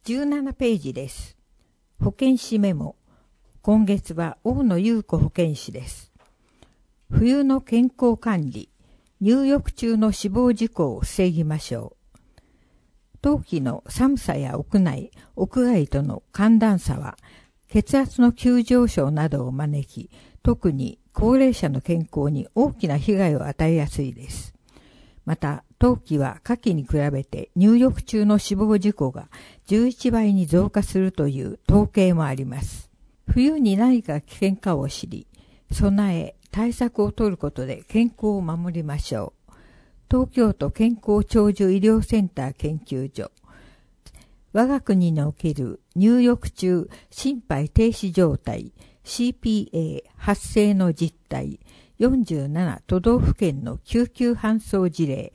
17ページです。保健師メモ。今月は大野優子保健師です。冬の健康管理、入浴中の死亡事故を防ぎましょう。冬季の寒さや屋内、屋外との寒暖差は、血圧の急上昇などを招き、特に高齢者の健康に大きな被害を与えやすいです。また、冬季は夏季に比べて入浴中の死亡事故が11倍に増加するという統計もあります。冬に何が危険かを知り、備え、対策を取ることで健康を守りましょう。東京都健康長寿医療センター研究所。我が国における入浴中心肺停止状態 CPA 発生の実態47都道府県の救急搬送事例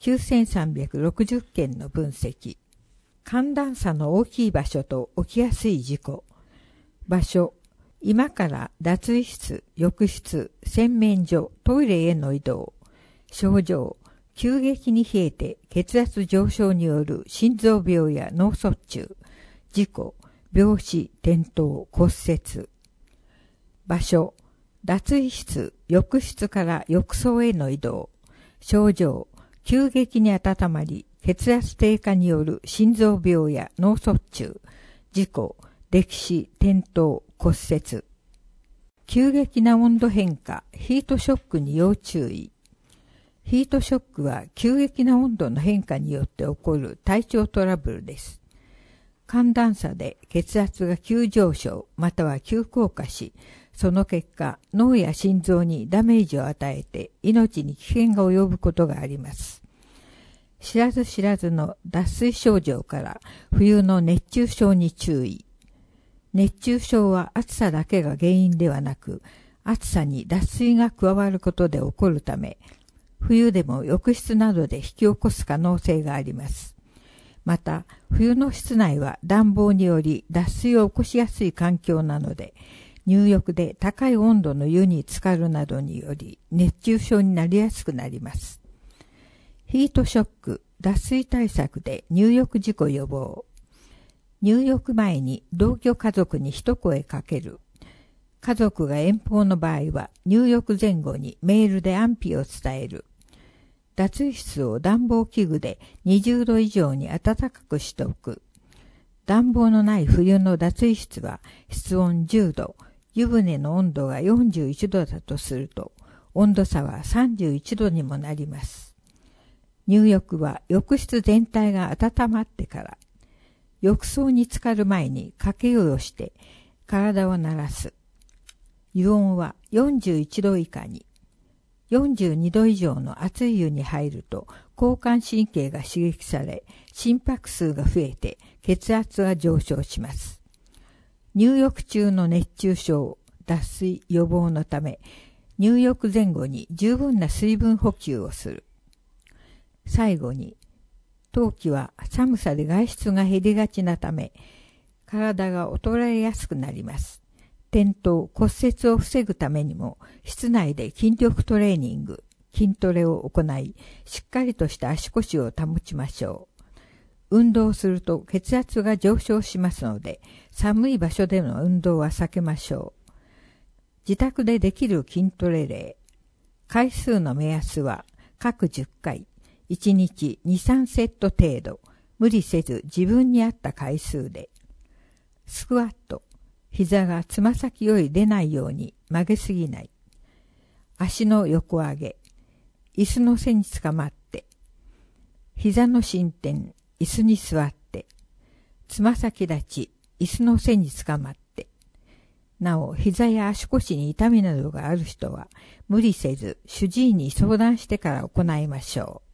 9360件の分析。寒暖差の大きい場所と起きやすい事故。場所。今から脱衣室、浴室、洗面所、トイレへの移動。症状。急激に冷えて血圧上昇による心臓病や脳卒中。事故。病死、転倒、骨折。場所。脱衣室、浴室から浴槽への移動。症状。急激に温まり、血圧低下による心臓病や脳卒中。事故。溺死、転倒、骨折。急激な温度変化、ヒートショックに要注意。ヒートショックは急激な温度の変化によって起こる体調トラブルです。寒暖差で血圧が急上昇または急降下し、その結果脳や心臓にダメージを与えて命に危険が及ぶことがあります。知らず知らずの脱水症状から冬の熱中症に注意。熱中症は暑さだけが原因ではなく、暑さに脱水が加わることで起こるため、冬でも浴室などで引き起こす可能性があります。また、冬の室内は暖房により脱水を起こしやすい環境なので、入浴で高い温度の湯に浸かるなどにより熱中症になりやすくなります。ヒートショック、脱水対策で入浴事故予防。入浴前に同居家族に一声かける。家族が遠方の場合は入浴前後にメールで安否を伝える。脱衣室を暖房器具で20度以上に暖かくしておく。暖房のない冬の脱衣室は室温10度、湯船の温度が41度だとすると、温度差は31度にもなります。入浴は浴室全体が温まってから、浴槽に浸かる前に掛け湯をして体を慣らす。湯温は41度以下に。42度以上の熱い湯に入ると交感神経が刺激され心拍数が増えて血圧が上昇します。入浴中の熱中症、脱水予防のため入浴前後に十分な水分補給をする。最後に、冬季は寒さで外出が減りがちなため体が衰えやすくなります。転倒、骨折を防ぐためにも、室内で筋力トレーニング、筋トレを行い、しっかりとした足腰を保ちましょう。運動すると血圧が上昇しますので、寒い場所での運動は避けましょう。自宅でできる筋トレ例。回数の目安は、各10回、1日2、3セット程度、無理せず自分に合った回数で。スクワット。膝がつま先より出ないように曲げすぎない。足の横上げ。椅子の背につかまって。膝の伸展。椅子に座って。つま先立ち。椅子の背につかまって。なお、膝や足腰に痛みなどがある人は、無理せず主治医に相談してから行いましょう。